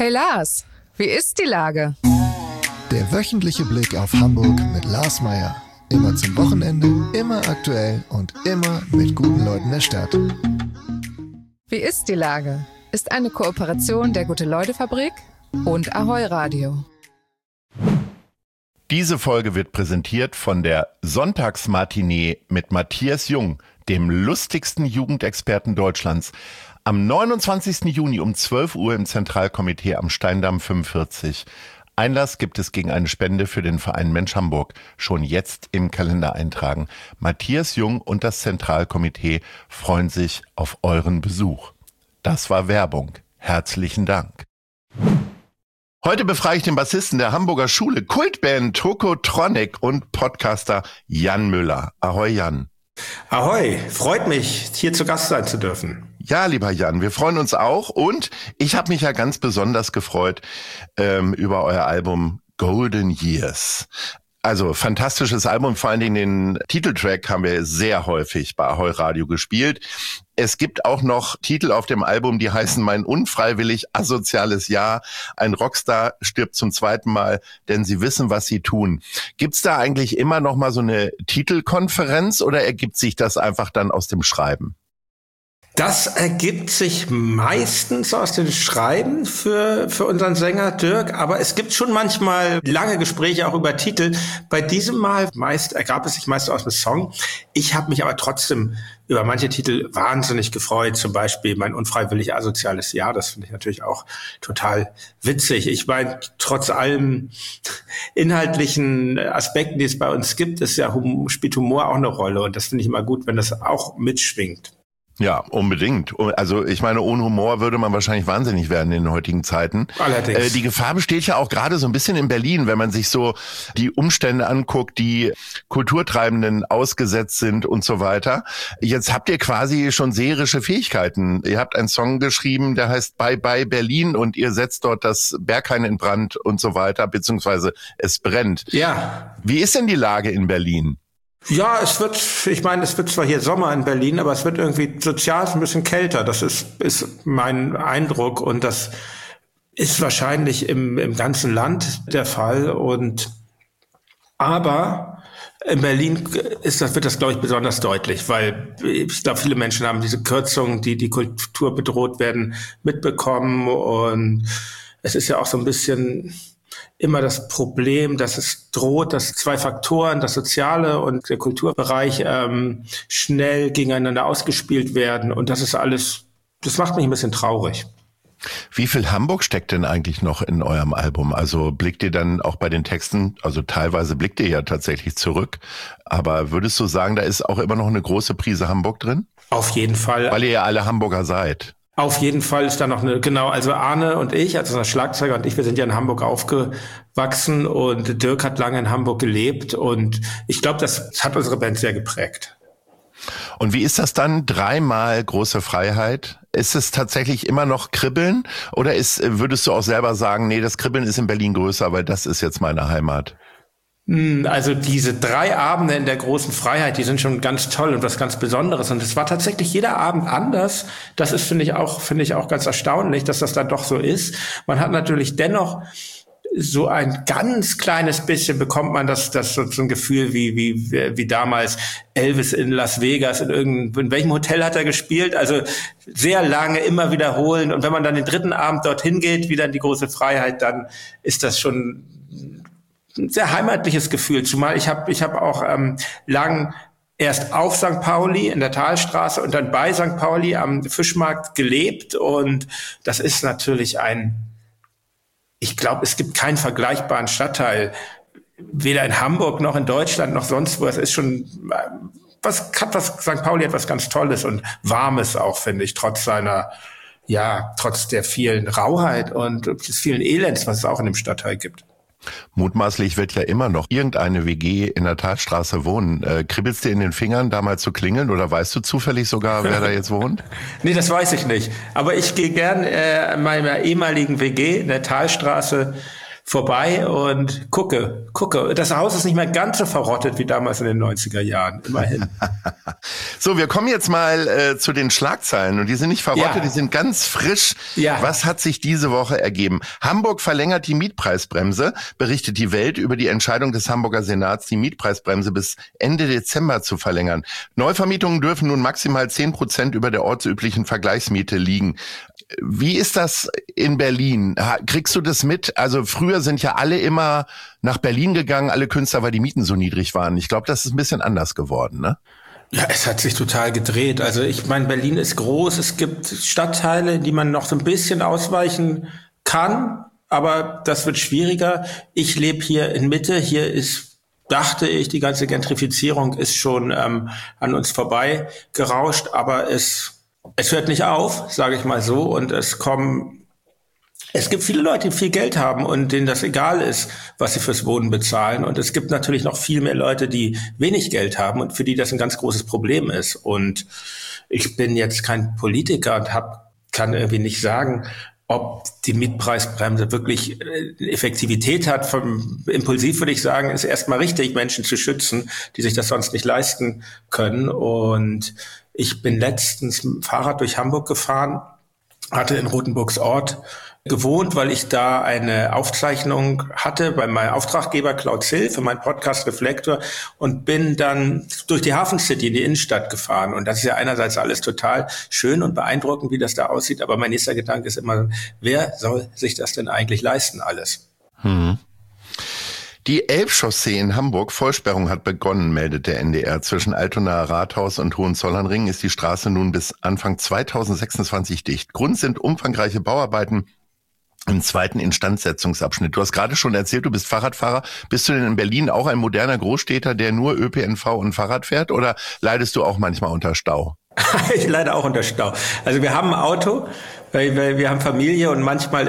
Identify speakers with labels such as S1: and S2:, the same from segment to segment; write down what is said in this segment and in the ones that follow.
S1: Hey Lars, wie ist die Lage?
S2: Der wöchentliche Blick auf Hamburg mit Lars Meier. Immer zum Wochenende, immer aktuell und immer mit guten Leuten der Stadt.
S1: Wie ist die Lage? Ist eine Kooperation der Gute-Leute-Fabrik und Ahoi Radio.
S3: Diese Folge wird präsentiert von der Sonntagsmatinee mit Matthias Jung, dem lustigsten Jugendexperten Deutschlands. Am 29. Juni um 12 Uhr im Zentralkomitee am Steindamm 45. Einlass gibt es gegen eine Spende für den Verein Mensch Hamburg. Schon jetzt im Kalender eintragen. Matthias Jung und das Zentralkomitee freuen sich auf euren Besuch. Das war Werbung. Herzlichen Dank. Heute befrage ich den Bassisten der Hamburger Schule, Kultband Tokotronic und Podcaster Jan Müller. Ahoi Jan.
S4: Ahoi, freut mich, hier zu Gast sein zu dürfen.
S3: Ja, lieber Jan, wir freuen uns auch und ich habe mich ja ganz besonders gefreut über euer Album Golden Years. Also fantastisches Album, vor allen Dingen den Titeltrack haben wir sehr häufig bei Ahoi Radio gespielt. Es gibt auch noch Titel auf dem Album, die heißen Mein unfreiwillig asoziales Jahr. Ein Rockstar stirbt zum zweiten Mal, denn sie wissen, was sie tun. Gibt's da eigentlich immer noch mal so eine Titelkonferenz oder ergibt sich das einfach dann aus dem Schreiben?
S4: Das ergibt sich meistens aus dem Schreiben für unseren Sänger Dirk, aber es gibt schon manchmal lange Gespräche auch über Titel. Bei diesem Mal ergab es sich meist aus dem Song. Ich habe mich aber trotzdem über manche Titel wahnsinnig gefreut, zum Beispiel Mein unfreiwillig asoziales Jahr. Das finde ich natürlich auch total witzig. Ich meine, trotz allem inhaltlichen Aspekten, die es bei uns gibt, spielt Humor auch eine Rolle und das finde ich immer gut, wenn das auch mitschwingt.
S3: Ja, unbedingt. Also ich meine, ohne Humor würde man wahrscheinlich wahnsinnig werden in den heutigen Zeiten.
S4: Allerdings.
S3: Die Gefahr besteht ja auch gerade so ein bisschen in Berlin, wenn man sich so die Umstände anguckt, die Kulturtreibenden ausgesetzt sind und so weiter. Jetzt habt ihr quasi schon seherische Fähigkeiten. Ihr habt einen Song geschrieben, der heißt Bye Bye Berlin und ihr setzt dort das Berghain in Brand und so weiter, beziehungsweise es brennt.
S4: Ja.
S3: Wie ist denn die Lage in Berlin?
S4: Ja, es wird zwar hier Sommer in Berlin, aber es wird irgendwie sozial ein bisschen kälter. Das ist mein Eindruck und das ist wahrscheinlich im ganzen Land der Fall. Aber in Berlin wird das, glaube ich, besonders deutlich, weil ich glaube, viele Menschen haben diese Kürzungen, die Kultur bedroht werden, mitbekommen und es ist ja auch so ein bisschen immer das Problem, dass es droht, dass zwei Faktoren, das Soziale und der Kulturbereich, schnell gegeneinander ausgespielt werden. Und das macht mich ein bisschen traurig.
S3: Wie viel Hamburg steckt denn eigentlich noch in eurem Album? Also blickt ihr dann auch bei den Texten, also teilweise blickt ihr ja tatsächlich zurück, aber würdest du sagen, da ist auch immer noch eine große Prise Hamburg drin?
S4: Auf jeden Fall.
S3: Weil ihr ja alle Hamburger seid.
S4: Auf jeden Fall ist da noch also Arne und ich, also unser Schlagzeuger und ich, wir sind ja in Hamburg aufgewachsen und Dirk hat lange in Hamburg gelebt und ich glaube, das hat unsere Band sehr geprägt.
S3: Und wie ist das dann? 3-mal große Freiheit? Ist es tatsächlich immer noch Kribbeln oder würdest du auch selber sagen, nee, das Kribbeln ist in Berlin größer, weil das ist jetzt meine Heimat?
S4: Also diese 3 Abende in der großen Freiheit, die sind schon ganz toll und was ganz Besonderes. Und es war tatsächlich jeder Abend anders. Das ist, finde ich auch ganz erstaunlich, dass das dann doch so ist. Man hat natürlich dennoch so ein ganz kleines bisschen bekommt man das so ein Gefühl wie damals Elvis in Las Vegas in welchem Hotel hat er gespielt? Also sehr lange immer wiederholen. Und wenn man dann den 3. Abend dorthin geht, wieder in die große Freiheit, dann ist das schon ein sehr heimatliches Gefühl, zumal ich hab auch lang erst auf St. Pauli in der Talstraße und dann bei St. Pauli am Fischmarkt gelebt und das ist natürlich ich glaube, es gibt keinen vergleichbaren Stadtteil, weder in Hamburg noch in Deutschland noch sonst wo. Es ist schon St. Pauli hat was ganz Tolles und Warmes auch, finde ich, trotz der vielen Rauheit und des vielen Elends, was es auch in dem Stadtteil gibt.
S3: Mutmaßlich wird ja immer noch irgendeine WG in der Talstraße wohnen. Kribbelst dir in den Fingern, da mal zu klingeln oder weißt du zufällig sogar, wer da jetzt wohnt?
S4: Nee, das weiß ich nicht. Aber ich gehe gern in meiner ehemaligen WG in der Talstraße vorbei und gucke. Das Haus ist nicht mehr ganz so verrottet wie damals in den 90er Jahren, immerhin.
S3: So, wir kommen jetzt mal zu den Schlagzeilen und die sind nicht verrottet, die sind ganz frisch. Ja. Was hat sich diese Woche ergeben? Hamburg verlängert die Mietpreisbremse, berichtet die Welt über die Entscheidung des Hamburger Senats, die Mietpreisbremse bis Ende Dezember zu verlängern. Neuvermietungen dürfen nun maximal 10% über der ortsüblichen Vergleichsmiete liegen. Wie ist das in Berlin? Kriegst du das mit? Also früher sind ja alle immer nach Berlin gegangen, alle Künstler, weil die Mieten so niedrig waren. Ich glaube, das ist ein bisschen anders geworden, ne?
S4: Ja, es hat sich total gedreht. Also ich meine, Berlin ist groß. Es gibt Stadtteile, in die man noch so ein bisschen ausweichen kann, aber das wird schwieriger. Ich lebe hier in Mitte. Hier ist, dachte ich, die ganze Gentrifizierung ist schon an uns vorbei gerauscht, aber es hört nicht auf, sage ich mal so, und es gibt viele Leute, die viel Geld haben und denen das egal ist, was sie fürs Wohnen bezahlen. Und es gibt natürlich noch viel mehr Leute, die wenig Geld haben und für die das ein ganz großes Problem ist. Und ich bin jetzt kein Politiker und kann irgendwie nicht sagen, ob die Mietpreisbremse wirklich Effektivität hat. Impulsiv würde ich sagen, ist erstmal richtig, Menschen zu schützen, die sich das sonst nicht leisten können. Und ich bin letztens mit dem Fahrrad durch Hamburg gefahren, hatte in Rothenburgsort gewohnt, weil ich da eine Aufzeichnung hatte bei meinem Auftraggeber Cloud Hill für meinen Podcast Reflektor und bin dann durch die Hafen City in die Innenstadt gefahren. Und das ist ja einerseits alles total schön und beeindruckend, wie das da aussieht. Aber mein nächster Gedanke ist immer, wer soll sich das denn eigentlich leisten alles?
S3: Die Elbchaussee in Hamburg, Vollsperrung hat begonnen, meldet der NDR. Zwischen Altonaer Rathaus und Hohenzollernring ist die Straße nun bis Anfang 2026 dicht. Grund sind umfangreiche Bauarbeiten im zweiten Instandsetzungsabschnitt. Du hast gerade schon erzählt, du bist Fahrradfahrer. Bist du denn in Berlin auch ein moderner Großstädter, der nur ÖPNV und Fahrrad fährt, oder leidest du auch manchmal unter Stau?
S4: Ich leide auch unter Stau. Also wir haben ein Auto, weil wir haben Familie und manchmal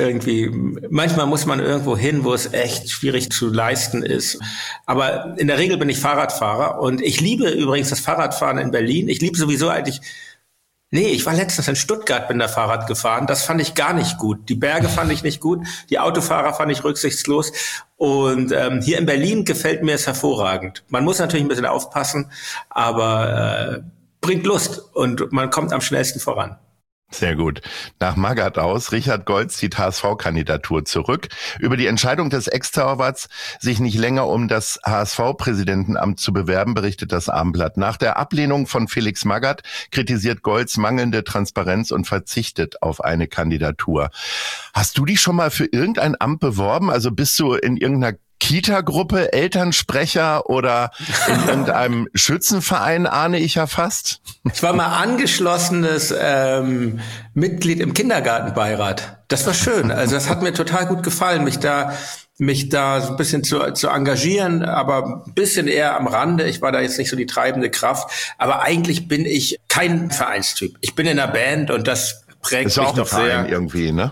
S4: muss man irgendwo hin, wo es echt schwierig zu leisten ist. Aber in der Regel bin ich Fahrradfahrer und ich liebe übrigens das Fahrradfahren in Berlin. Ich liebe sowieso ich war letztens in Stuttgart, bin da Fahrrad gefahren. Das fand ich gar nicht gut. Die Berge fand ich nicht gut. Die Autofahrer fand ich rücksichtslos. Und hier in Berlin gefällt mir es hervorragend. Man muss natürlich ein bisschen aufpassen, aber bringt Lust und man kommt am schnellsten voran.
S3: Sehr gut. Nach Magath aus, Richard Goltz zieht HSV-Kandidatur zurück. Über die Entscheidung des Ex-Torwarts, sich nicht länger um das HSV-Präsidentenamt zu bewerben, berichtet das Abendblatt. Nach der Ablehnung von Felix Magath kritisiert Goltz mangelnde Transparenz und verzichtet auf eine Kandidatur. Hast du dich schon mal für irgendein Amt beworben? Also bist du in irgendeiner Kita-Gruppe, Elternsprecher oder in irgendeinem Schützenverein, ahne ich ja fast?
S4: Ich war mal angeschlossenes Mitglied im Kindergartenbeirat. Das war schön. Also das hat mir total gut gefallen, mich da so ein bisschen zu engagieren, aber ein bisschen eher am Rande. Ich war da jetzt nicht so die treibende Kraft. Aber eigentlich bin ich kein Vereinstyp. Ich bin in einer Band und das prägt
S3: ist mich auch
S4: doch
S3: ein Verein
S4: sehr.
S3: Irgendwie, ne?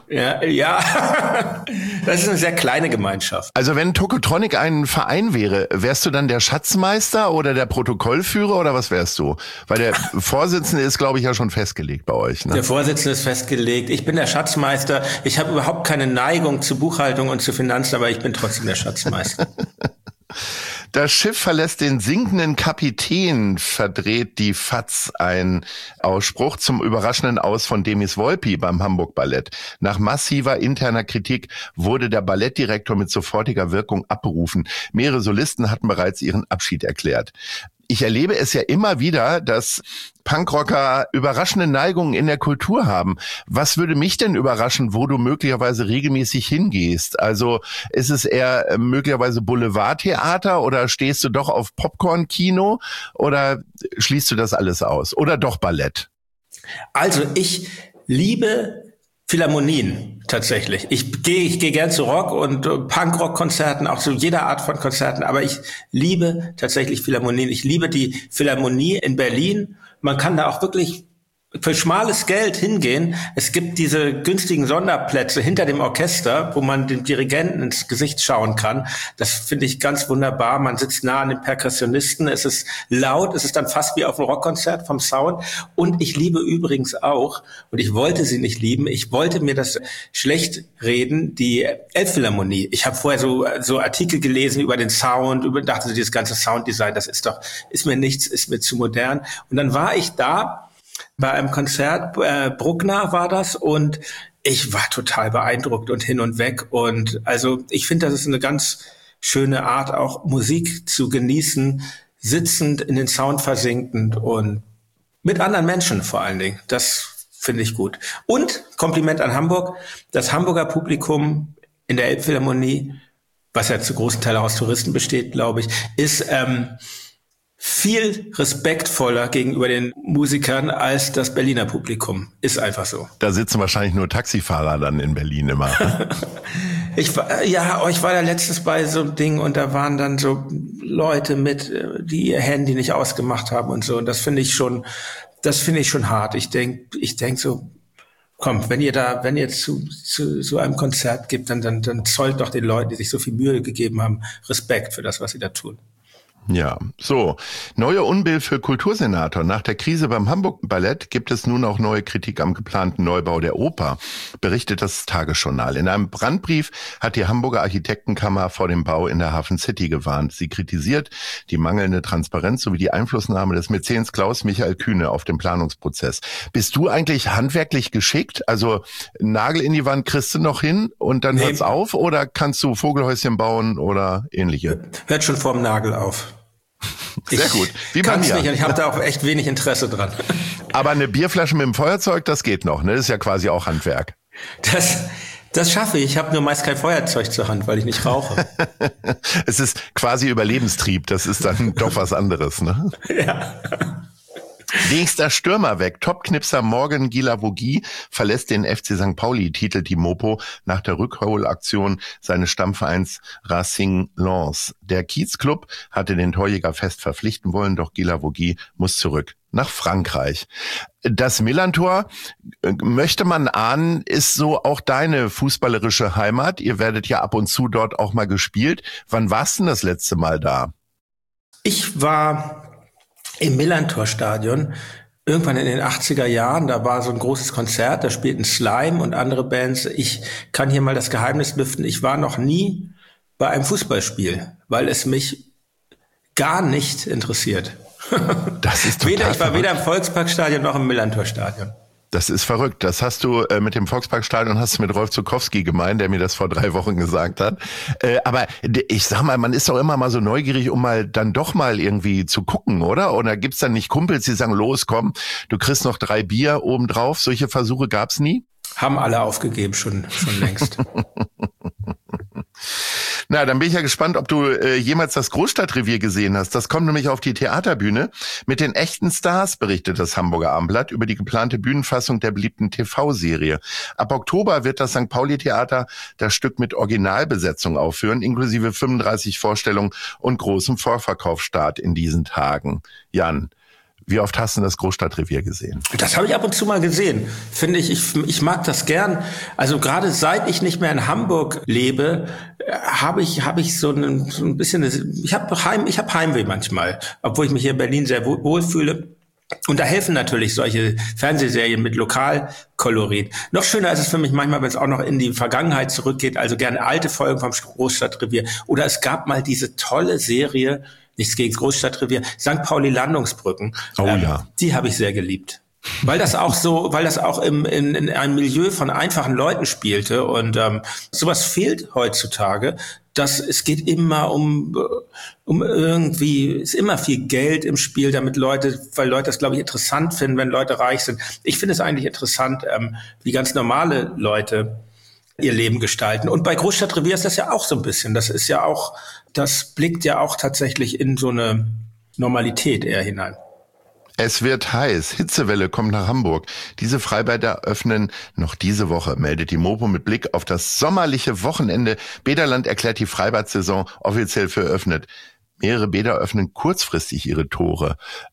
S4: Ja. Das ist eine sehr kleine Gemeinschaft.
S3: Also wenn Tokotronic ein Verein wäre, wärst du dann der Schatzmeister oder der Protokollführer oder was wärst du? Weil der Vorsitzende ist, glaube ich, ja schon festgelegt bei euch, ne?
S4: Der Vorsitzende ist festgelegt. Ich bin der Schatzmeister. Ich habe überhaupt keine Neigung zu Buchhaltung und zu Finanzen, aber ich bin trotzdem der Schatzmeister.
S3: Das Schiff verlässt den sinkenden Kapitän, verdreht die FAZ ein Ausspruch zum überraschenden Aus von Demis Volpi beim Hamburg Ballett. Nach massiver interner Kritik wurde der Ballettdirektor mit sofortiger Wirkung abberufen. Mehrere Solisten hatten bereits ihren Abschied erklärt. Ich erlebe es ja immer wieder, dass Punkrocker überraschende Neigungen in der Kultur haben. Was würde mich denn überraschen, wo du möglicherweise regelmäßig hingehst? Also ist es eher möglicherweise Boulevardtheater oder stehst du doch auf Popcorn-Kino oder schließt du das alles aus? Oder doch Ballett?
S4: Also ich liebe Philharmonien tatsächlich. Ich gehe gern zu Rock- und Punkrock-Konzerten, auch zu jeder Art von Konzerten, aber ich liebe tatsächlich Philharmonien. Ich liebe die Philharmonie in Berlin. Man kann da auch wirklich für schmales Geld hingehen. Es gibt diese günstigen Sonderplätze hinter dem Orchester, wo man dem Dirigenten ins Gesicht schauen kann. Das finde ich ganz wunderbar. Man sitzt nah an den Perkussionisten. Es ist laut. Es ist dann fast wie auf einem Rockkonzert vom Sound. Und ich liebe übrigens auch, und ich wollte sie nicht lieben, ich wollte mir das schlecht reden, die Elbphilharmonie. Ich habe vorher so Artikel gelesen über den Sound, dachte so, dieses ganze Sounddesign, das ist mir nichts, ist mir zu modern. Und dann war ich da bei einem Konzert, Bruckner war das, und ich war total beeindruckt und hin und weg. Und also ich finde, das ist eine ganz schöne Art, auch Musik zu genießen, sitzend in den Sound versinkend und mit anderen Menschen vor allen Dingen. Das finde ich gut. Und Kompliment an Hamburg, das Hamburger Publikum in der Elbphilharmonie, was ja zu großen Teilen aus Touristen besteht, glaube ich, ist viel respektvoller gegenüber den Musikern als das Berliner Publikum. Ist einfach so.
S3: Da sitzen wahrscheinlich nur Taxifahrer dann in Berlin immer.
S4: Ich war da letztens bei so einem Ding und da waren dann so Leute mit, die ihr Handy nicht ausgemacht haben und so. Und das finde ich schon hart. Ich denk so, komm, wenn ihr zu so einem Konzert gibt, dann zollt doch den Leuten, die sich so viel Mühe gegeben haben, Respekt für das, was sie da tun.
S3: Ja, so. Neue Unbill für Kultursenator. Nach der Krise beim Hamburg Ballett gibt es nun auch neue Kritik am geplanten Neubau der Oper, berichtet das Tagesjournal. In einem Brandbrief hat die Hamburger Architektenkammer vor dem Bau in der Hafen City gewarnt. Sie kritisiert die mangelnde Transparenz sowie die Einflussnahme des Mäzens Klaus Michael Kühne auf den Planungsprozess. Bist du eigentlich handwerklich geschickt? Also Nagel in die Wand kriegst du noch hin und dann hört's auf? Oder kannst du Vogelhäuschen bauen oder ähnliche?
S4: Hört schon vorm Nagel auf.
S3: Sehr gut. Wie bei mir.
S4: Nicht, und ich habe da auch echt wenig Interesse dran.
S3: Aber eine Bierflasche mit dem Feuerzeug, das geht noch, ne? Das ist ja quasi auch Handwerk.
S4: Das schaffe ich. Ich habe nur meist kein Feuerzeug zur Hand, weil ich nicht rauche.
S3: Es ist quasi Überlebenstrieb. Das ist dann doch was anderes, ne?
S4: Ja.
S3: Nächster Stürmer weg. Topknipser Morgan Guilavogui verlässt den FC St. Pauli, titelt die Mopo nach der Rückholaktion seines Stammvereins Racing Lens. Der Kiezclub hatte den Torjäger fest verpflichten wollen, doch Guilavogui muss zurück nach Frankreich. Das Millerntor, möchte man ahnen, ist so auch deine fußballerische Heimat. Ihr werdet ja ab und zu dort auch mal gespielt. Wann warst du denn das letzte Mal da?
S4: Ich war im Millerntor-Stadion irgendwann in den 80er Jahren. Da war so ein großes Konzert, da spielten Slime und andere Bands. Ich kann hier mal das Geheimnis lüften. Ich war noch nie bei einem Fußballspiel, weil es mich gar nicht interessiert.
S3: Das ist total
S4: Ich war weder im Volksparkstadion noch im Millerntor-Stadion.
S3: Das ist verrückt. Das hast du mit dem Volksparkstadion, hast du mit Rolf Zukowski gemeint, der mir das vor 3 Wochen gesagt hat. Aber ich sag mal, man ist doch immer mal so neugierig, um mal dann doch mal irgendwie zu gucken, oder? Oder gibt's dann nicht Kumpels, die sagen, los, komm, du kriegst noch 3 Bier obendrauf? Solche Versuche gab's nie?
S4: Haben alle aufgegeben, schon längst.
S3: Na, dann bin ich ja gespannt, ob du jemals das Großstadtrevier gesehen hast. Das kommt nämlich auf die Theaterbühne. Mit den echten Stars berichtet das Hamburger Abendblatt über die geplante Bühnenfassung der beliebten TV-Serie. Ab Oktober wird das St. Pauli-Theater das Stück mit Originalbesetzung aufführen, inklusive 35 Vorstellungen und großem Vorverkaufsstart in diesen Tagen. Jan, wie oft hast du das Großstadtrevier gesehen? Das
S4: habe ich ab und zu mal gesehen. Finde ich mag das gern. Also gerade seit ich nicht mehr in Hamburg lebe, habe ich so ein bisschen, ich habe Heimweh manchmal, obwohl ich mich hier in Berlin sehr wohl fühle. Und da helfen natürlich solche Fernsehserien mit Lokalkolorit. Noch schöner ist es für mich manchmal, wenn es auch noch in die Vergangenheit zurückgeht, also gerne alte Folgen vom Großstadtrevier. Oder es gab mal diese tolle Serie, nichts gegen das Großstadtrevier, St. Pauli Landungsbrücken.
S3: Oh ja.
S4: Die habe ich sehr geliebt. Weil das auch in einem Milieu von einfachen Leuten spielte und sowas fehlt heutzutage. Es geht immer um irgendwie, ist immer viel Geld im Spiel, weil Leute das, glaube ich, interessant finden, wenn Leute reich sind. Ich finde es eigentlich interessant, wie ganz normale Leute ihr Leben gestalten. Und bei Großstadtrevier ist das ja auch so ein bisschen. Das blickt ja auch tatsächlich in so eine Normalität eher hinein.
S3: Es wird heiß. Hitzewelle kommt nach Hamburg. Diese Freibäder öffnen noch diese Woche, meldet die Mopo mit Blick auf das sommerliche Wochenende. Bäderland erklärt die Freibad-Saison offiziell für eröffnet. Mehrere Bäder öffnen kurzfristig ihre Tore.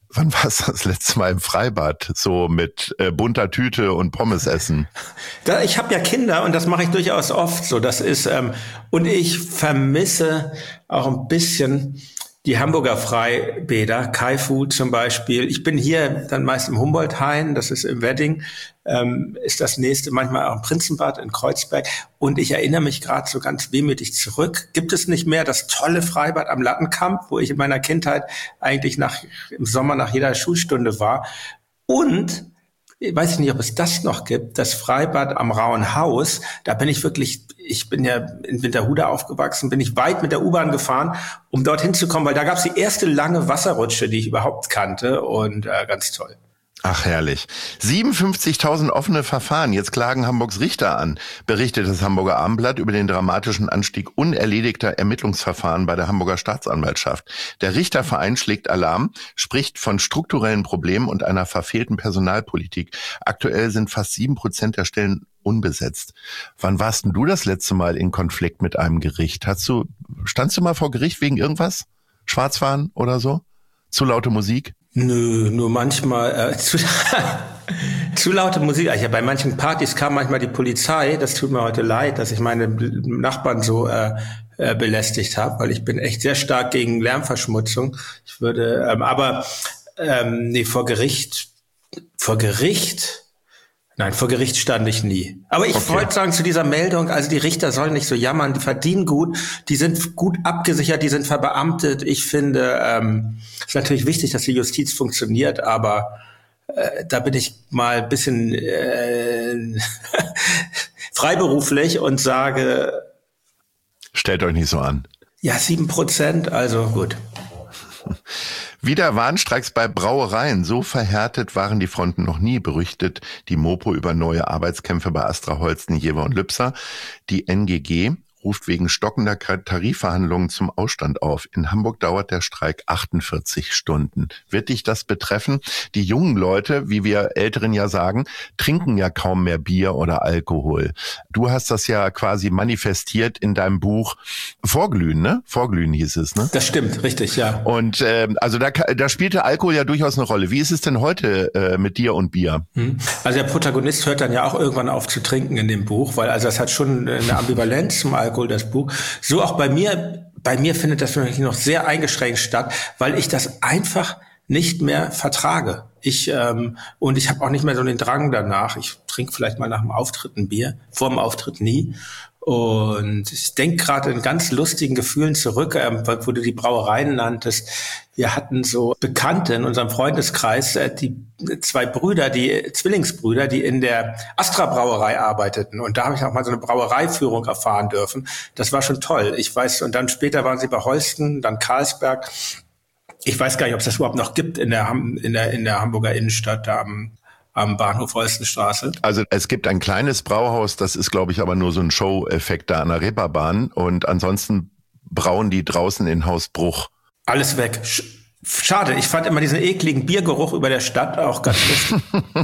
S3: Wann warst du das letzte Mal im Freibad? So mit bunter Tüte und Pommes essen?
S4: Ich habe ja Kinder und das mache ich durchaus oft so. Das ist und ich vermisse auch ein bisschen die Hamburger Freibäder, Kaifu zum Beispiel. Ich bin hier dann meist im Humboldt-Hain, das ist im Wedding, ist das nächste, manchmal auch im Prinzenbad in Kreuzberg. Und ich erinnere mich gerade so ganz wehmütig zurück. Gibt es nicht mehr das tolle Freibad am Lattenkamp, wo ich in meiner Kindheit eigentlich im Sommer nach jeder Schulstunde war? Und ich weiß nicht, ob es das noch gibt, das Freibad am Rauen Haus. Da bin ich wirklich, ich bin ja in Winterhude aufgewachsen, bin ich weit mit der U-Bahn gefahren, um dorthin zu kommen, weil da gab es die erste lange Wasserrutsche, die ich überhaupt kannte und ganz toll.
S3: Ach, herrlich. 57.000 offene Verfahren. Jetzt klagen Hamburgs Richter an, berichtet das Hamburger Abendblatt über den dramatischen Anstieg unerledigter Ermittlungsverfahren bei der Hamburger Staatsanwaltschaft. Der Richterverein schlägt Alarm, spricht von strukturellen Problemen und einer verfehlten Personalpolitik. Aktuell sind fast 7% der Stellen unbesetzt. Wann warst denn du das letzte Mal in Konflikt mit einem Gericht? Standst du mal vor Gericht wegen irgendwas? Schwarzfahren oder so? Zu laute Musik?
S4: Nö, nur manchmal zu laute Musik. Ja, bei manchen Partys kam manchmal die Polizei. Das tut mir heute leid, dass ich meine Nachbarn so belästigt habe, weil ich bin echt sehr stark gegen Lärmverschmutzung. Ich würde, nee, vor Gericht. Nein, vor Gericht stand ich nie. Aber ich wollte sagen zu dieser Meldung, also die Richter sollen nicht so jammern, die verdienen gut, die sind gut abgesichert, die sind verbeamtet. Ich finde, es ist natürlich wichtig, dass die Justiz funktioniert, aber da bin ich mal ein bisschen freiberuflich und sage...
S3: Stellt euch nicht so an.
S4: Ja, 7%, also gut.
S3: Wieder Warnstreiks bei Brauereien. So verhärtet waren die Fronten noch nie, berichtet die Mopo über neue Arbeitskämpfe bei Astra Holsten, Jever und Lübzer. Die NGG ruft wegen stockender Tarifverhandlungen zum Ausstand auf. In Hamburg dauert der Streik 48 Stunden. Wird dich das betreffen? Die jungen Leute, wie wir Älteren ja sagen, trinken ja kaum mehr Bier oder Alkohol. Du hast das ja quasi manifestiert in deinem Buch Vorglühen, ne? Vorglühen hieß es, ne?
S4: Das stimmt, richtig, ja.
S3: Und also da spielte Alkohol ja durchaus eine Rolle. Wie ist es denn heute mit dir und Bier?
S4: Also der Protagonist hört dann ja auch irgendwann auf zu trinken in dem Buch, weil also das hat schon eine Ambivalenz zum Alkohol, das Buch. So auch bei mir findet das natürlich noch sehr eingeschränkt statt, weil ich das einfach nicht mehr vertrage. Und ich habe auch nicht mehr so den Drang danach. Ich trinke vielleicht mal nach dem Auftritt ein Bier, vor dem Auftritt nie. Und ich denke gerade in ganz lustigen Gefühlen zurück, wo du die Brauereien nanntest. Wir hatten so Bekannte in unserem Freundeskreis, die zwei Brüder, die Zwillingsbrüder, die in der Astra Brauerei arbeiteten. Und da habe ich auch mal so eine Brauereiführung erfahren dürfen. Das war schon toll. Ich weiß, und dann später waren sie bei Holsten, dann Karlsberg. Ich weiß gar nicht, ob es das überhaupt noch gibt in der Hamburger Innenstadt, da am Bahnhof Holstenstraße.
S3: Also es gibt ein kleines Brauhaus, das ist, glaube ich, aber nur so ein Show-Effekt da an der Reeperbahn. Und ansonsten brauen die draußen in Haus Bruch.
S4: Alles weg. Schade, ich fand immer diesen ekligen Biergeruch über der Stadt auch ganz lustig.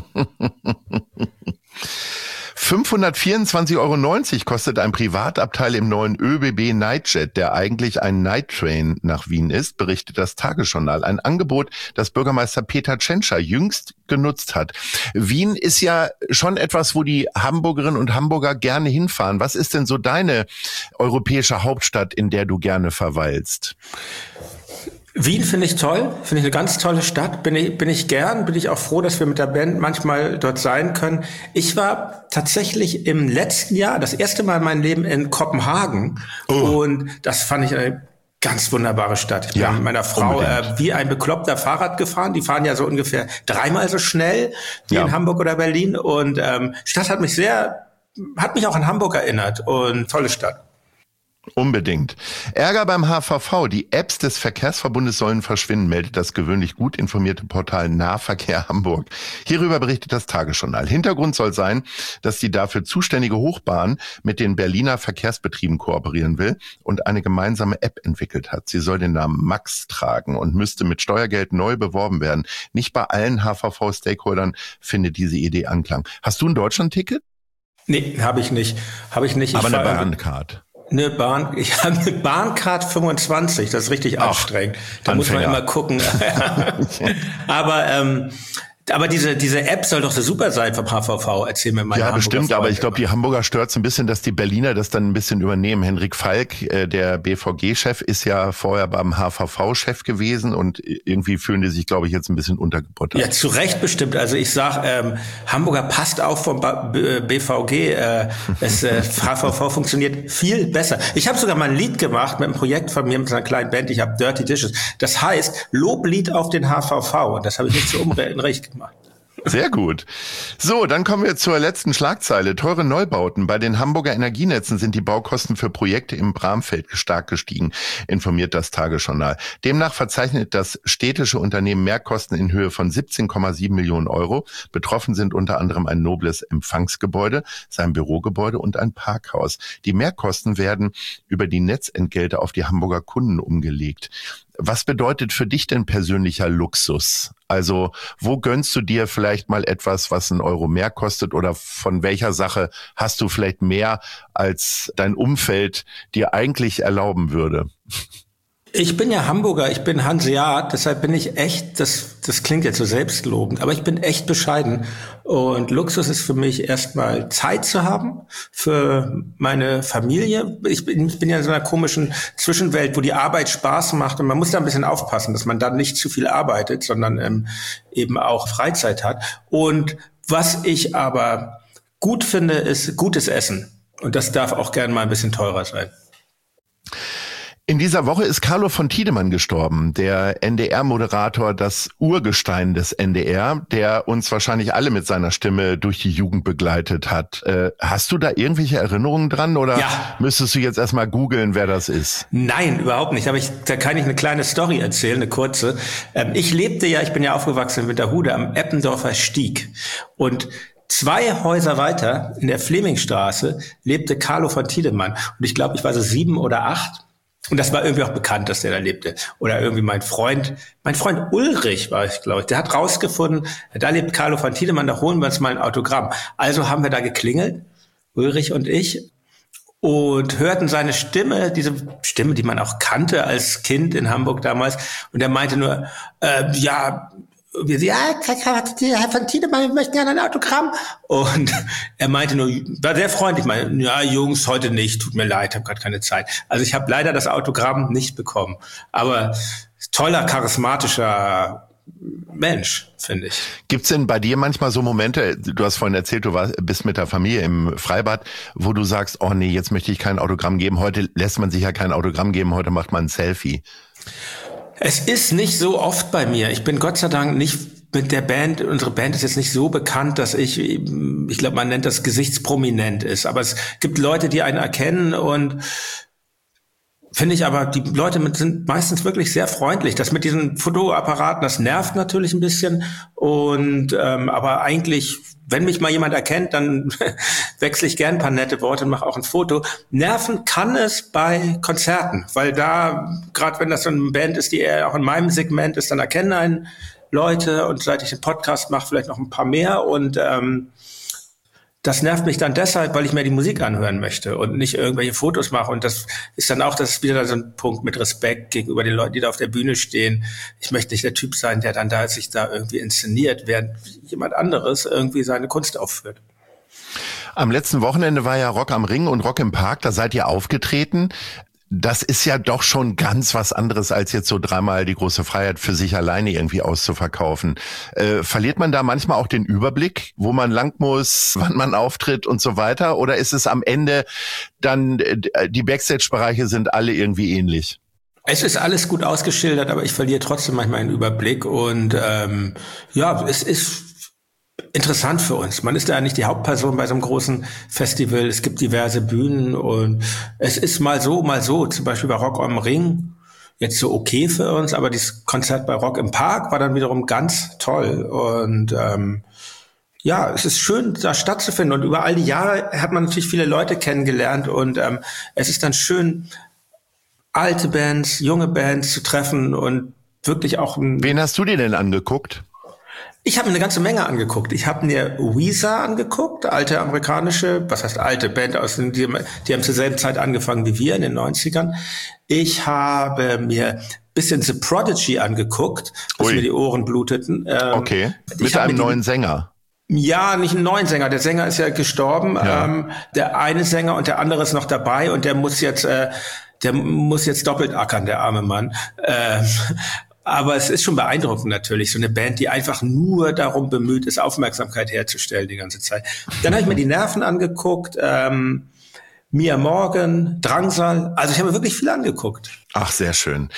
S3: 524,90 € kostet ein Privatabteil im neuen ÖBB Nightjet, der eigentlich ein Nighttrain nach Wien ist, berichtet das Tagesjournal. Ein Angebot, das Bürgermeister Peter Tschentscher jüngst genutzt hat. Wien ist ja schon etwas, wo die Hamburgerinnen und Hamburger gerne hinfahren. Was ist denn so deine europäische Hauptstadt, in der du gerne verweilst?
S4: Wien finde ich toll, finde ich eine ganz tolle Stadt, bin ich auch froh, dass wir mit der Band manchmal dort sein können. Ich war tatsächlich im letzten Jahr das erste Mal in meinem Leben in Kopenhagen und das fand ich eine ganz wunderbare Stadt. Ich bin mit meiner Frau wie ein Bekloppter Fahrrad gefahren, die fahren ja so ungefähr 3-mal so schnell wie in Hamburg oder Berlin und Stadt hat mich auch an Hamburg erinnert und tolle Stadt.
S3: Unbedingt. Ärger beim HVV. Die Apps des Verkehrsverbundes sollen verschwinden, meldet das gewöhnlich gut informierte Portal Nahverkehr Hamburg. Hierüber berichtet das Tagesjournal. Hintergrund soll sein, dass die dafür zuständige Hochbahn mit den Berliner Verkehrsbetrieben kooperieren will und eine gemeinsame App entwickelt hat. Sie soll den Namen Max tragen und müsste mit Steuergeld neu beworben werden. Nicht bei allen HVV-Stakeholdern findet diese Idee Anklang. Hast du ein Deutschland-Ticket?
S4: Nee, habe ich nicht.
S3: Aber eine Bahncard.
S4: Ich habe eine Bahncard 25, das ist richtig anstrengend. Da muss man immer gucken. Aber diese App soll doch so super sein vom HVV. Erzähl mir mal.
S3: Ja, bestimmt, aber ich glaube, die Hamburger stört so ein bisschen, dass die Berliner das dann ein bisschen übernehmen. Henrik Falk, der BVG-Chef, ist ja vorher beim HVV-Chef gewesen und irgendwie fühlen die sich, glaube ich, jetzt ein bisschen untergebuttert.
S4: Ja, zu Recht bestimmt. Also ich sag, Hamburger passt auf vom BVG. HVV funktioniert viel besser. Ich habe sogar mal ein Lied gemacht mit einem Projekt von mir, mit einer kleinen Band. Ich habe Dirty Dishes. Das heißt Loblied auf den HVV. Und das habe ich nicht zu Unrecht gemacht.
S3: Sehr gut. So, dann kommen wir zur letzten Schlagzeile. Teure Neubauten. Bei den Hamburger Energienetzen sind die Baukosten für Projekte im Bramfeld stark gestiegen, informiert das Tagesjournal. Demnach verzeichnet das städtische Unternehmen Mehrkosten in Höhe von 17,7 Millionen Euro. Betroffen sind unter anderem ein nobles Empfangsgebäude, sein Bürogebäude und ein Parkhaus. Die Mehrkosten werden über die Netzentgelte auf die Hamburger Kunden umgelegt. Was bedeutet für dich denn persönlicher Luxus? Also wo gönnst du dir vielleicht mal etwas, was einen Euro mehr kostet, oder von welcher Sache hast du vielleicht mehr, als dein Umfeld dir eigentlich erlauben würde?
S4: Ich bin ja Hamburger, ich bin Hanseat, deshalb bin ich echt, das klingt jetzt so selbstlobend, aber ich bin echt bescheiden. Und Luxus ist für mich erstmal Zeit zu haben für meine Familie. Ich bin ja in so einer komischen Zwischenwelt, wo die Arbeit Spaß macht, und man muss da ein bisschen aufpassen, dass man dann nicht zu viel arbeitet, sondern eben auch Freizeit hat. Und was ich aber gut finde, ist gutes Essen. Und das darf auch gern mal ein bisschen teurer sein.
S3: In dieser Woche ist Carlo von Tiedemann gestorben, der NDR-Moderator, das Urgestein des NDR, der uns wahrscheinlich alle mit seiner Stimme durch die Jugend begleitet hat. Hast du da irgendwelche Erinnerungen dran, oder müsstest du jetzt erstmal googeln, wer das ist?
S4: Nein, überhaupt nicht. Aber da kann ich eine kleine Story erzählen, eine kurze. Ich bin ja aufgewachsen in Winterhude am Eppendorfer Stieg. Und 2 Häuser weiter in der Flemingstraße lebte Carlo von Tiedemann. Und ich glaube, ich war so 7 oder 8. Und das war irgendwie auch bekannt, dass der da lebte. Oder irgendwie mein Freund Ulrich war ich, glaube ich, der hat rausgefunden, da lebt Carlo von Tiedemann, da holen wir uns mal ein Autogramm. Also haben wir da geklingelt, Ulrich und ich, und hörten seine Stimme, diese Stimme, die man auch kannte als Kind in Hamburg damals. Und er meinte nur, wir so, Herr von Tiedemann, wir möchten gerne ein Autogramm. Und er meinte nur, war sehr freundlich, meinte, ja, Jungs, heute nicht, tut mir leid, habe gerade keine Zeit. Also ich habe leider das Autogramm nicht bekommen. Aber toller, charismatischer Mensch, finde ich.
S3: Gibt's denn bei dir manchmal so Momente, du hast vorhin erzählt, bist mit der Familie im Freibad, wo du sagst, oh nee, jetzt möchte ich kein Autogramm geben, heute lässt man sich ja kein Autogramm geben, heute macht man ein Selfie.
S4: Es ist nicht so oft bei mir. Ich bin Gott sei Dank nicht mit der Band, unsere Band ist jetzt nicht so bekannt, dass ich glaube, man nennt das gesichtsprominent ist. Aber es gibt Leute, die einen erkennen, und finde ich aber, die Leute sind meistens wirklich sehr freundlich. Das mit diesen Fotoapparaten, das nervt natürlich ein bisschen. Und aber eigentlich, wenn mich mal jemand erkennt, dann wechsle ich gern ein paar nette Worte und mache auch ein Foto. Nerven kann es bei Konzerten, weil da, gerade wenn das so eine Band ist, die eher auch in meinem Segment ist, dann erkennen einen Leute, und seit ich den Podcast mache, vielleicht noch ein paar mehr, und das nervt mich dann deshalb, weil ich mir die Musik anhören möchte und nicht irgendwelche Fotos mache. Und das ist wieder so ein Punkt mit Respekt gegenüber den Leuten, die da auf der Bühne stehen. Ich möchte nicht der Typ sein, der dann sich da irgendwie inszeniert, während jemand anderes irgendwie seine Kunst aufführt.
S3: Am letzten Wochenende war ja Rock am Ring und Rock im Park, da seid ihr aufgetreten. Das ist ja doch schon ganz was anderes, als jetzt so dreimal die große Freiheit für sich alleine irgendwie auszuverkaufen. Verliert man da manchmal auch den Überblick, wo man lang muss, wann man auftritt und so weiter? Oder ist es am Ende dann, die Backstage-Bereiche sind alle irgendwie ähnlich?
S4: Es ist alles gut ausgeschildert, aber ich verliere trotzdem manchmal einen Überblick. Und es ist interessant für uns. Man ist ja nicht die Hauptperson bei so einem großen Festival. Es gibt diverse Bühnen, und es ist mal so, zum Beispiel bei Rock am Ring, jetzt so okay für uns, aber dieses Konzert bei Rock im Park war dann wiederum ganz toll. Und es ist schön, da stattzufinden. Und über all die Jahre hat man natürlich viele Leute kennengelernt, und es ist dann schön, alte Bands, junge Bands zu treffen und wirklich auch
S3: Wen hast du dir denn angeguckt?
S4: Ich habe mir eine ganze Menge angeguckt. Ich habe mir Weezer angeguckt, alte amerikanische, was heißt alte Band, die haben zur selben Zeit angefangen wie wir in den 90ern. Ich habe mir bisschen The Prodigy angeguckt, bis mir die Ohren bluteten.
S3: Okay, mit einem neuen Sänger.
S4: Ja, nicht einen neuen Sänger. Der Sänger ist ja gestorben.
S3: Ja.
S4: Der eine Sänger und der andere ist noch dabei und der muss jetzt doppelt ackern, der arme Mann. Aber es ist schon beeindruckend natürlich, so eine Band, die einfach nur darum bemüht ist, Aufmerksamkeit herzustellen die ganze Zeit. Dann habe ich mir die Nerven angeguckt, Mia Morgan, Drangsal, also ich habe mir wirklich viel angeguckt.
S3: Ach, sehr schön.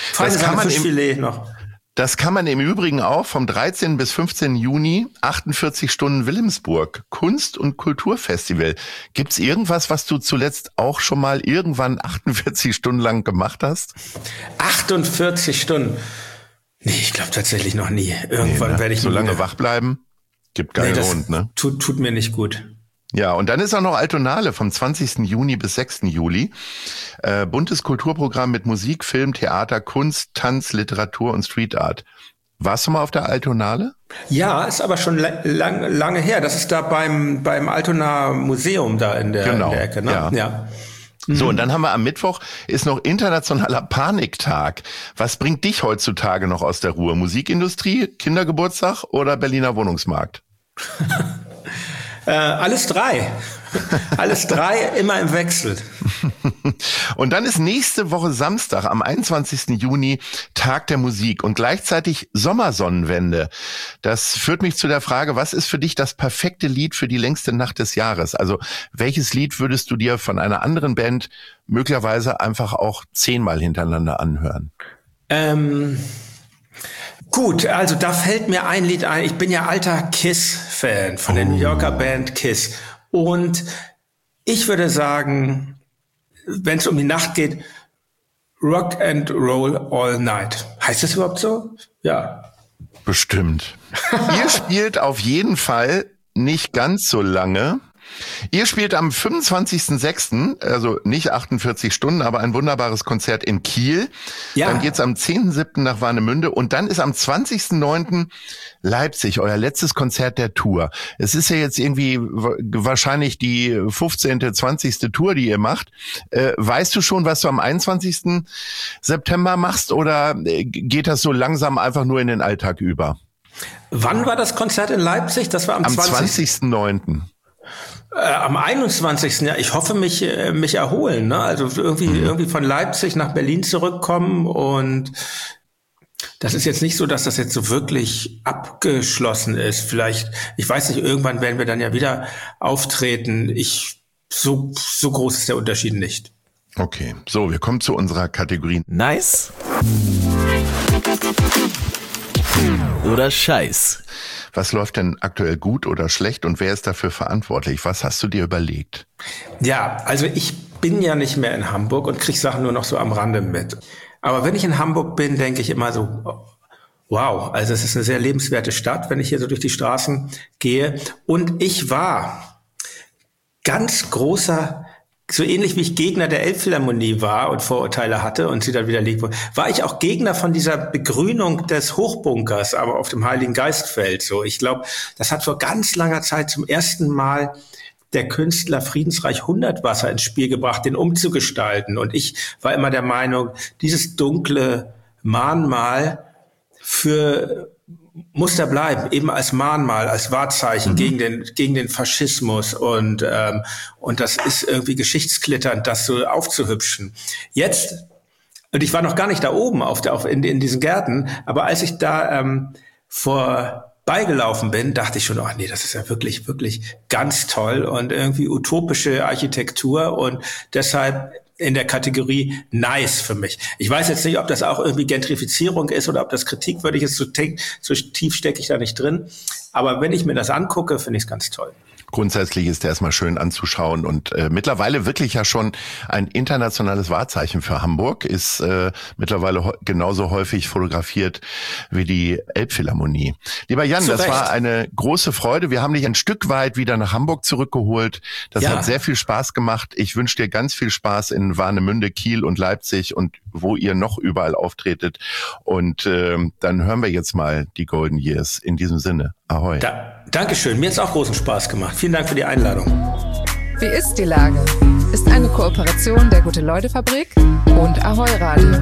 S3: Das kann man im Übrigen auch vom 13. bis 15. Juni, 48 Stunden Wilhelmsburg, Kunst- und Kulturfestival. Gibt's irgendwas, was du zuletzt auch schon mal irgendwann 48 Stunden lang gemacht hast?
S4: 48 Stunden? Nee, ich glaube tatsächlich noch nie. Irgendwann werde ich
S3: so lange wach bleiben, gibt keinen Grund, ne?
S4: Tut mir nicht gut.
S3: Ja, und dann ist auch noch Altonale vom 20. Juni bis 6. Juli. Buntes Kulturprogramm mit Musik, Film, Theater, Kunst, Tanz, Literatur und Street Art. Warst du mal auf der Altonale?
S4: Ja, ist aber schon lange her. Das ist da beim Altonaer Museum da in der Ecke, ne? Ja.
S3: So, und dann haben wir am Mittwoch ist noch internationaler Paniktag. Was bringt dich heutzutage noch aus der Ruhe? Musikindustrie, Kindergeburtstag oder Berliner Wohnungsmarkt?
S4: Alles drei. Alles drei, immer im Wechsel.
S3: Und dann ist nächste Woche Samstag, am 21. Juni, Tag der Musik und gleichzeitig Sommersonnenwende. Das führt mich zu der Frage, was ist für dich das perfekte Lied für die längste Nacht des Jahres? Also welches Lied würdest du dir von einer anderen Band möglicherweise einfach auch 10-mal hintereinander anhören?
S4: Gut, also da fällt mir ein Lied ein. Ich bin ja alter Kiss-Fan von der New Yorker Band Kiss. Und ich würde sagen, wenn es um die Nacht geht, Rock and Roll All Night. Heißt das überhaupt so? Ja.
S3: Bestimmt. Ihr spielt auf jeden Fall nicht ganz so lange. Ihr spielt am 25.06., also nicht 48 Stunden, aber ein wunderbares Konzert in Kiel. Ja. Dann geht's am 10.07. nach Warnemünde und dann ist am 20.09. Leipzig, euer letztes Konzert der Tour. Es ist ja jetzt irgendwie wahrscheinlich die 15., 20. Tour, die ihr macht. Weißt du schon, was du am 21. September machst oder geht das so langsam einfach nur in den Alltag über?
S4: Wann war das Konzert in Leipzig? Das war am
S3: 20.09.
S4: Am 21. Ja, ich hoffe mich erholen, ne? Also irgendwie von Leipzig nach Berlin zurückkommen und das ist jetzt nicht so, dass das jetzt so wirklich abgeschlossen ist. Vielleicht, ich weiß nicht, irgendwann werden wir dann ja wieder auftreten. So groß ist der Unterschied nicht.
S3: Okay, so, wir kommen zu unserer Kategorie
S5: Nice oder Scheiß.
S3: Was läuft denn aktuell gut oder schlecht und wer ist dafür verantwortlich? Was hast du dir überlegt?
S4: Ja, also ich bin ja nicht mehr in Hamburg und kriege Sachen nur noch so am Rande mit. Aber wenn ich in Hamburg bin, denke ich immer so, wow, also es ist eine sehr lebenswerte Stadt, wenn ich hier so durch die Straßen gehe. Und ich war ganz großer, so ähnlich wie ich Gegner der Elbphilharmonie war und Vorurteile hatte und sie dann widerlegt wurden, war ich auch Gegner von dieser Begrünung des Hochbunkers, aber auf dem Heiligen Geistfeld. So, ich glaube, das hat vor ganz langer Zeit zum ersten Mal der Künstler Friedensreich Hundertwasser ins Spiel gebracht, den umzugestalten. Und ich war immer der Meinung, dieses dunkle Mahnmal muss da bleiben, eben als Mahnmal, als Wahrzeichen gegen den Faschismus und das ist irgendwie geschichtsklitternd, das so aufzuhübschen. Jetzt, und ich war noch gar nicht da oben in diesen Gärten, aber als ich da vorbeigelaufen bin, dachte ich schon, ach nee, das ist ja wirklich, wirklich ganz toll und irgendwie utopische Architektur und deshalb in der Kategorie nice für mich. Ich weiß jetzt nicht, ob das auch irgendwie Gentrifizierung ist oder ob das kritikwürdig ist. So tief stecke ich da nicht drin. Aber wenn ich mir das angucke, finde ich es ganz toll.
S3: Grundsätzlich ist der erstmal schön anzuschauen und mittlerweile wirklich ja schon ein internationales Wahrzeichen für Hamburg, ist mittlerweile genauso häufig fotografiert wie die Elbphilharmonie. Lieber Jan, das war eine große Freude. Wir haben dich ein Stück weit wieder nach Hamburg zurückgeholt. Das hat sehr viel Spaß gemacht. Ich wünsche dir ganz viel Spaß in Warnemünde, Kiel und Leipzig und wo ihr noch überall auftretet. Und dann hören wir jetzt mal die Golden Years. In diesem Sinne, ahoi.
S4: Dankeschön, mir hat's auch großen Spaß gemacht. Vielen Dank für die Einladung.
S1: Wie ist die Lage? Ist eine Kooperation der Gute-Leute-Fabrik und Ahoi Radio.